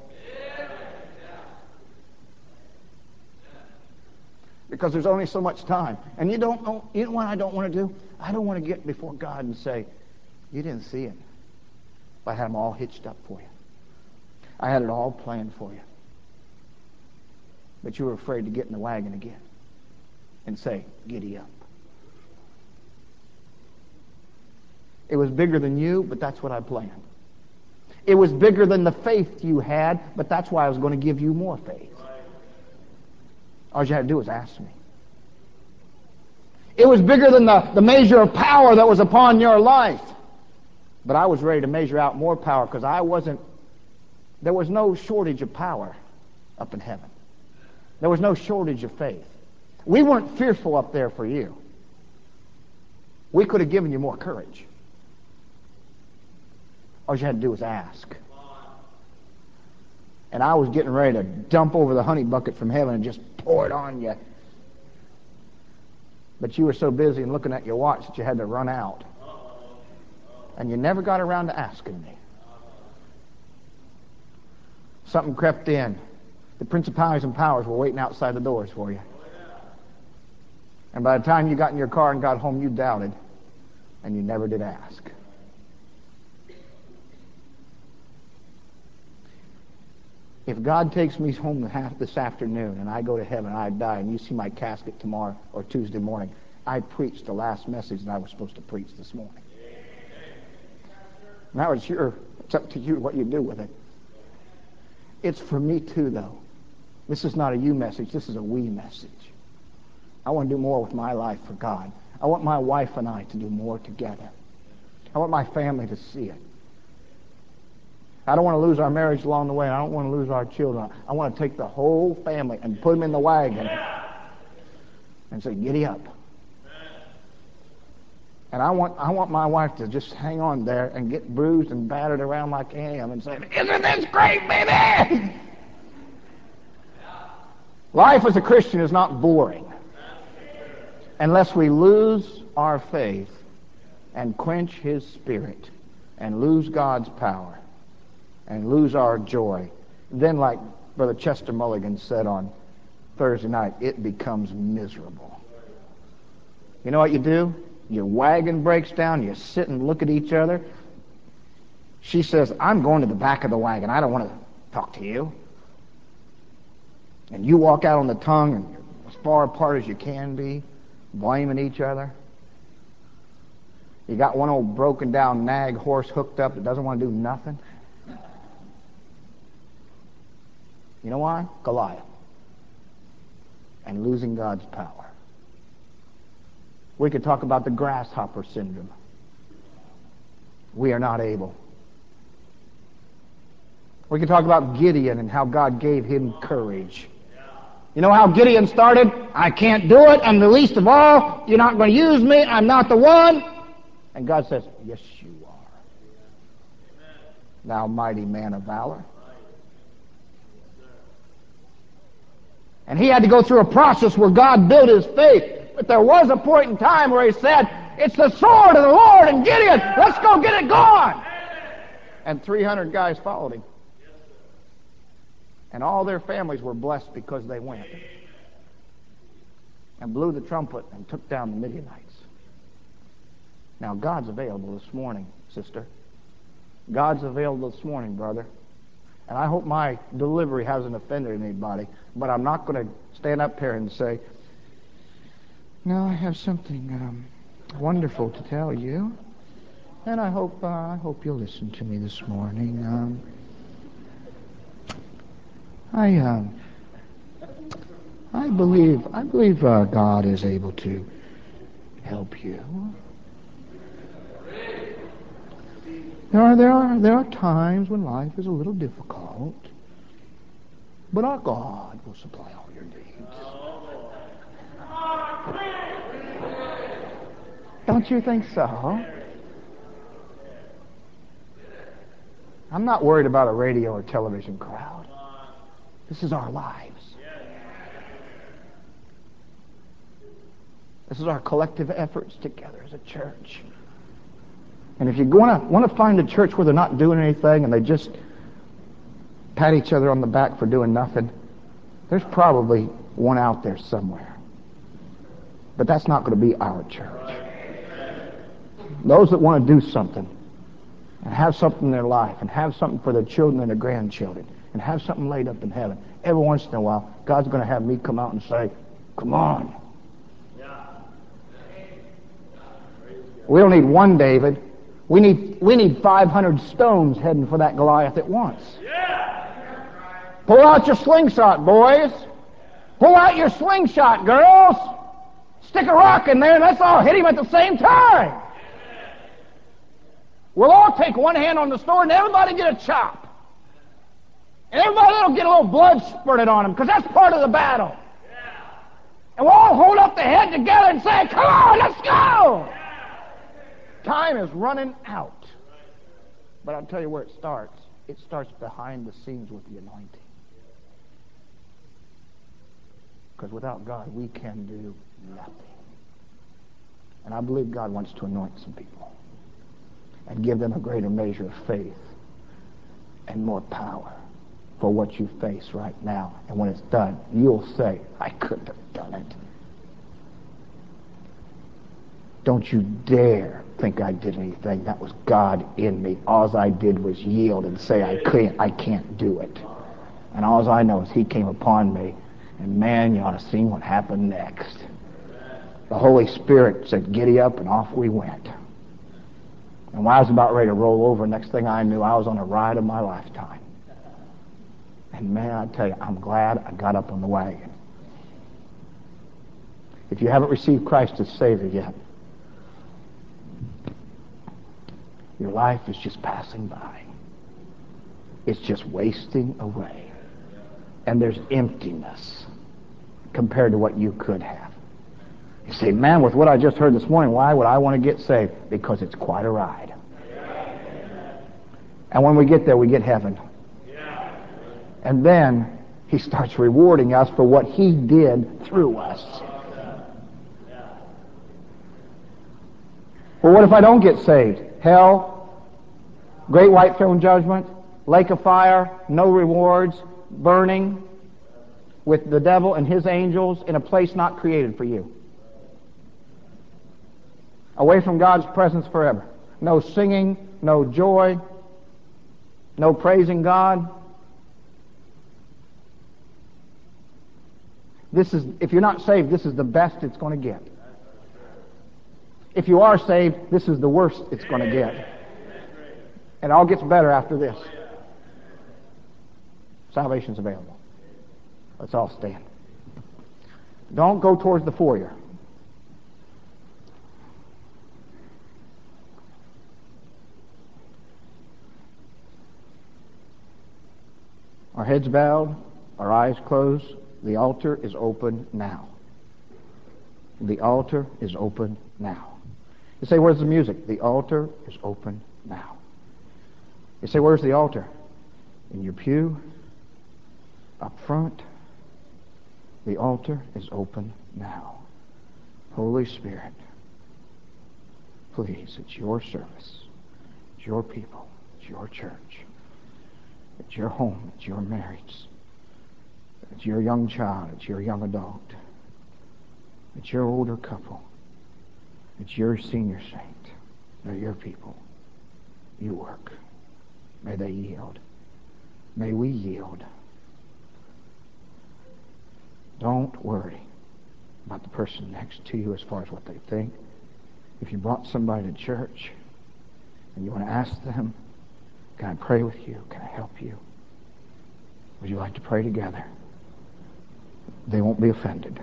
Because there's only so much time. And you don't know, you know what I don't want to do? I don't want to get before God and say, you didn't see it. But I had them all hitched up for you. I had it all planned for you. But you were afraid to get in the wagon again and say, giddy up. It was bigger than you, but that's what I planned. It was bigger than the faith you had, but that's why I was going to give you more faith. All you had to do was ask me. It was bigger than the, the measure of power that was upon your life. But I was ready to measure out more power because I wasn't, there was no shortage of power up in heaven. There was no shortage of faith. We weren't fearful up there for you. We could have given you more courage. All you had to do was ask. And I was getting ready to dump over the honey bucket from heaven and just pour it on you. But you were so busy and looking at your watch that you had to run out. And you never got around to asking me. Something crept in. The principalities and powers were waiting outside the doors for you. And by the time you got in your car and got home, you doubted. And you never did ask. If God takes me home this afternoon and I go to heaven and I die and you see my casket tomorrow or Tuesday morning, I preached the last message that I was supposed to preach this morning. Now it's your, it's up to you what you do with it. It's for me too, though. This is not a you message. This is a we message. I want to do more with my life for God. I want my wife and I to do more together. I want my family to see it. I don't want to lose our marriage along the way. I don't want to lose our children. I want to take the whole family and put them in the wagon and say, giddy up. And I want I want my wife to just hang on there and get bruised and battered around like I am and say, isn't this great, baby? Life as a Christian is not boring unless we lose our faith and quench His Spirit and lose God's power and lose our joy. Then, like Brother Chester Mulligan said on Thursday night, it becomes miserable. You know what you do? Your wagon breaks down, you sit and look at each other. She says, I'm going to the back of the wagon. I don't want to talk to you. And you walk out on the tongue and you're as far apart as you can be, blaming each other. You got one old broken down nag horse hooked up that doesn't want to do nothing. You know why? Goliath. And losing God's power. We could talk about the grasshopper syndrome. We are not able. We could talk about Gideon and how God gave him courage. You know how Gideon started? I can't do it. I'm the least of all. You're not going to use me. I'm not the one. And God says, yes, you are. Thou mighty man of valor. And he had to go through a process where God built his faith. But there was a point in time where he said, it's the sword of the Lord and Gideon. Let's go get it going. And three hundred guys followed him. And all their families were blessed because they went. and blew the trumpet and took down the Midianites. Now, God's available this morning, sister. God's available this morning, brother. And I hope my delivery hasn't offended anybody, but I'm not going to stand up here and say, no, I have something um, wonderful to tell you. And I hope uh, I hope you'll listen to me this morning. Um, I um, I believe I believe uh, God is able to help you. There are there are there are times when life is a little difficult, but our God will supply all your needs. Don't you think so? I'm not worried about a radio or television crowd. This is our lives. This is our collective efforts together as a church. And if you want to want to find a church where they're not doing anything and they just pat each other on the back for doing nothing, there's probably one out there somewhere. But that's not going to be our church. Those that want to do something and have something in their life and have something for their children and their grandchildren and have something laid up in heaven, every once in a while, God's going to have me come out and say, come on. We don't need one David. We need we need five hundred stones heading for that Goliath at once. Pull out your slingshot, boys. Pull out your slingshot, girls. Stick a rock in there and let's all hit him at the same time. We'll all take one hand on the sword and everybody get a chop. And everybody will get a little blood spurted on them because that's part of the battle. And we'll all hold up the head together and say, come on, let's go. Time is running out. But I'll tell you where it starts. It starts behind the scenes with the anointing. Because without God, we can do nothing. And I believe God wants to anoint some people and give them a greater measure of faith and more power for what you face right now. And when it's done, you'll say, I couldn't have done it. Don't you dare think I did anything. That was God in me. All I did was yield and say I can't, I can't do it. And all I know is He came upon me. And man, you ought to see what happened next. The Holy Spirit said, giddy up, and off we went. And when I was about ready to roll over, next thing I knew, I was on a ride of my lifetime. And man, I tell you, I'm glad I got up on the wagon. If you haven't received Christ as Savior yet, your life is just passing by. It's just wasting away. And there's emptiness compared to what you could have. You say, man, with what I just heard this morning, why would I want to get saved? Because it's quite a ride. And when we get there, we get heaven. And then He starts rewarding us for what He did through us. Well, what if I don't get saved? Hell, great white throne judgment, lake of fire, no rewards, burning with the devil and his angels in a place not created for you. Away from God's presence forever. No singing, no joy, no praising God. This is, if you're not saved, this is the best it's going to get. If you are saved, this is the worst it's going to get. And it all gets better after this. Salvation's available. Let's all stand. Don't go towards the foyer. Our heads bowed, our eyes closed. The altar is open now. The altar is open now. You say, where's the music? The altar is open now. You say, where's the altar? In your pew, up front. The altar is open now. Holy Spirit, please, it's your service. It's your people. It's your church. It's your home. It's your marriage. It's your young child. It's your young adult. It's your older couple. It's your senior saint. They're your people. You work. May they yield. May we yield. Don't worry about the person next to you as far as what they think. If you brought somebody to church and you want to ask them, can I pray with you? Can I help you? Would you like to pray together? They won't be offended.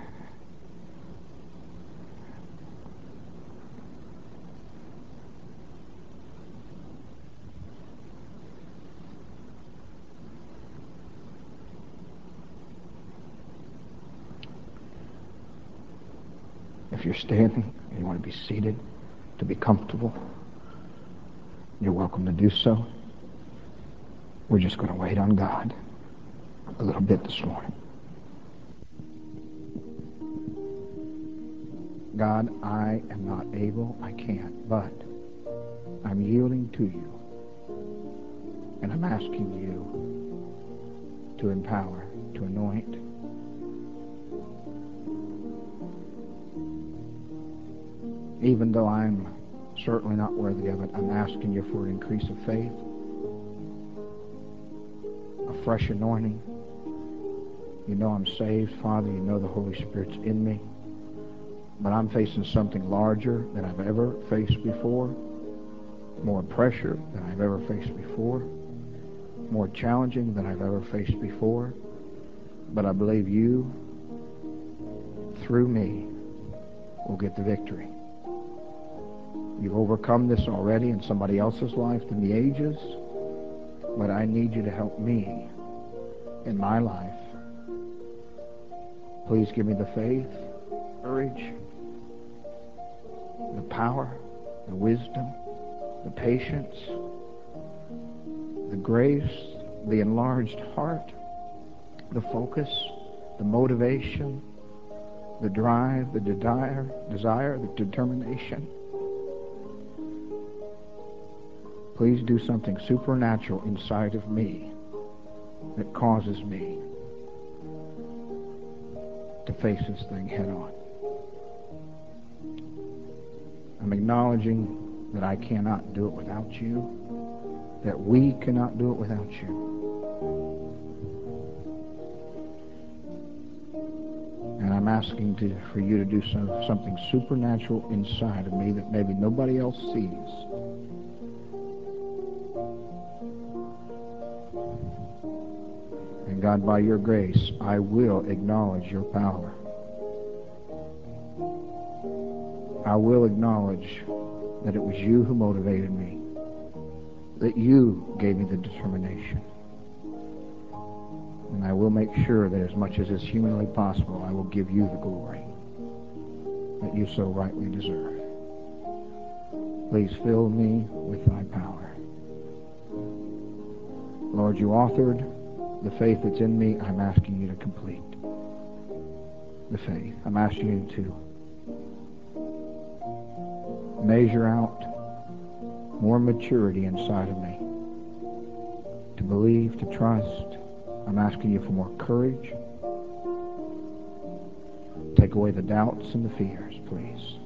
If you're standing and you want to be seated, to be comfortable, you're welcome to do so. We're just going to wait on God a little bit this morning. God, I am not able, I can't, but I'm yielding to you. And I'm asking you to empower, to anoint. Even though I'm certainly not worthy of it, I'm asking you for an increase of faith, a fresh anointing. You know I'm saved, Father. You know the Holy Spirit's in me. But I'm facing something larger than I've ever faced before, more pressure than I've ever faced before, more challenging than I've ever faced before. But I believe you, through me, will get the victory. You've overcome this already in somebody else's life in the ages, but I need you to help me in my life. Please give me the faith, courage, the power, the wisdom, the patience, the grace, the enlarged heart, the focus, the motivation, the drive, the desire, desire, the determination. Please do something supernatural inside of me that causes me to face this thing head on. I'm acknowledging that I cannot do it without you, that we cannot do it without you. And I'm asking to, for you to do some, something supernatural inside of me that maybe nobody else sees. And God, by your grace, I will acknowledge your power. I will acknowledge that it was you who motivated me, that you gave me the determination. And I will make sure that as much as is humanly possible, I will give you the glory that you so rightly deserve. Please fill me with thy power. Lord, you authored the faith that's in me. I'm asking you to complete the faith. I'm asking you to measure out more maturity inside of me, to believe, to trust. I'm asking you for more courage. Take away the doubts and the fears, please.